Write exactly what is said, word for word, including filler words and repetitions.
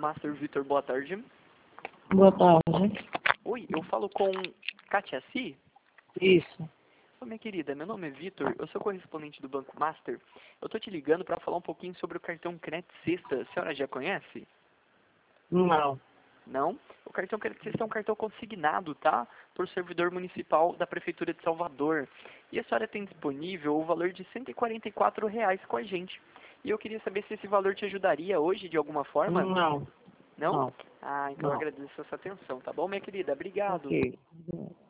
Master Vitor, boa tarde. Boa tarde. Oi, eu falo com Katia Si? Isso. Oi, minha querida, meu nome é Vitor, eu sou correspondente do Banco Master. Eu tô te ligando para falar um pouquinho sobre o cartão Crédito Sexta. A senhora já conhece? Não. Não? O cartão Crédito Sexta é um cartão consignado, tá? Por servidor municipal da Prefeitura de Salvador. E a senhora tem disponível o valor de cento e quarenta e quatro reais com a gente. E eu queria saber se esse valor te ajudaria hoje de alguma forma? Não. Não? Não. Ah, então eu Não. agradeço a sua atenção, tá bom, minha querida? Obrigado. Ok.